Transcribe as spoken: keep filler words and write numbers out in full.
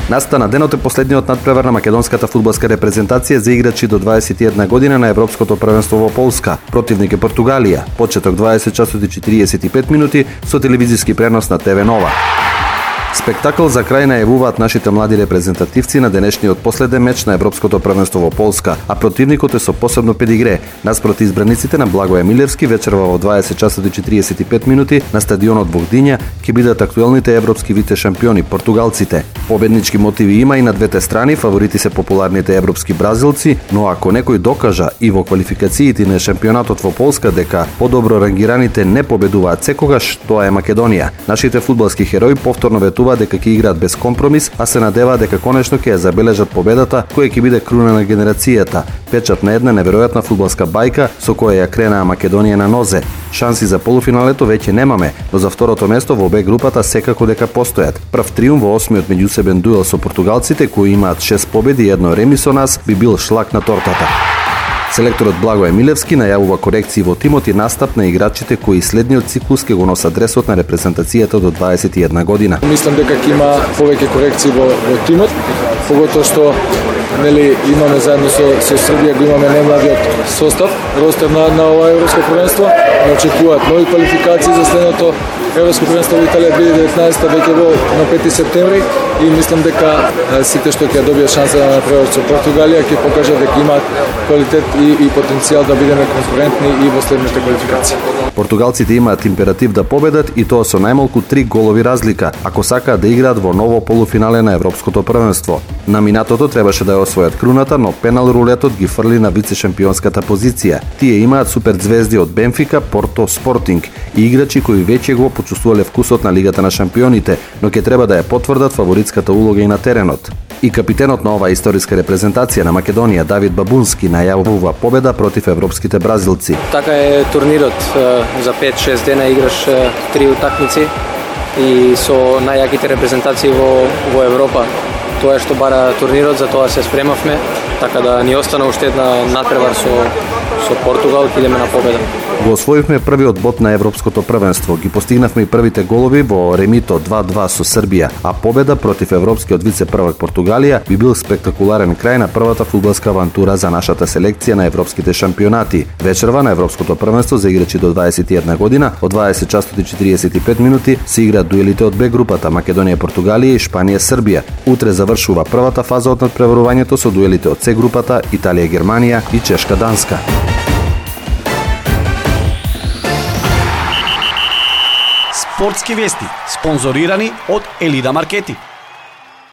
Настана денот е последниот надпревар на македонската фудбалска репрезентација за играчи до дваесет и една година на Европското првенство во Полска. Противник е Португалија. Почеток дваесет часот и четириесет и пет минути со телевизиски пренос на ТВ Нова. Спектакл за крај најавуваат нашите млади репрезентативци на денешниот последен меч на Европското првенство во Полска, а противникот е со посебно педигре. Наспроти избраниците на Благој Милевски вечерва во дваесет часот и четириесет и пет минути на стадионот во Гдиња ќе бидат актуелните европски вице шампиони португалците. Победнички мотиви има и на двете страни, фаворити се популарните европски бразилци, но ако некој докажа и во квалификациите на шампионатот во Полска дека подобро рангираните не победуваат секогаш, тоа е Македонија. Нашите фудбалски херои повторно ветуваат дека ќе играат без компромис, а се надеваат дека конечно ќе ја забележат победата која ќе биде круна на генерацијата, печат на една неверојатна фудбалска бајка со која ја кренаа Македонија на нозе. Шанси за полуфиналето веќе немаме, но за второто место во Б групата секако дека постојат. Прв триумф во осмиот меѓусебен дуел со португалците кои имаат шест победи и едно реми со нас би бил шлак на тортата. Селекторот Благој Милевски најавува корекции во тимот и настап на играчите кои следниот циклус ќе го носат дресот на репрезентацијата до дваесет и една година. Мислам дека ќе има повеќе корекции во, во тимот, поготоа што нели имаме заедно со, со Србија го имаме најмладиот состав, ростер на, на ова европско првенство, не очекуваат нови квалификации за следното европско првенство во Италија две илјади и деветнаесетта веќе во на пети септември и мислам дека сите што ќе добијат шанса да направат со Португалија ќе покажат дека имаат квалитет и, и потенцијал да бидеме конкурентни и во следните квалификации. Португалците имаат императив да победат и тоа со најмалку три голови разлика, ако сакаат да играат во ново полуфинале на европското првенство. На минатото требаше да ја освојат круната, но пенал рулетот ги фрли на вице-шампионската позиција. Тие имаат суперзвезди од Бенфика, Порто, Спортинг и играчи кои веќе го почувствувале вкусот на Лигата на шампионите, но ќе треба да ја потврдат фаворитската улога и на теренот. И капитенот на оваа историска репрезентација на Македонија, Давид Бабунски, најавува победа против европските бразилци. Така е турнирот, за пет-шест дена играш три утакмици и со најаките репрезентации во, во Европа. Тоа е што бара турнирот, за тоа се спремавме, така да ни остана уште една надпревар со, со Португал, идеме на победа. Го освоивме првиот бод на европското првенство, ги постигнавме и првите голови во ремито два-два со Србија, а победа против европскиот вице-првак Португалија би бил спектакуларен крај на првата фудбалска авантура за нашата селекција на европските шампионати. Вечерва на европското првенство за играчи до дваесет и една година од дваесет часот и четириесет и пет минути се играат дуелите од Б групата Македонија, Португалија и Шпанија, Србија. Утре завршува првата фаза од надпреварувањето со дуелите од С групата Италија, Германија и Чешка, Данска. Спортски вести, спонзорирани од Елида Маркети.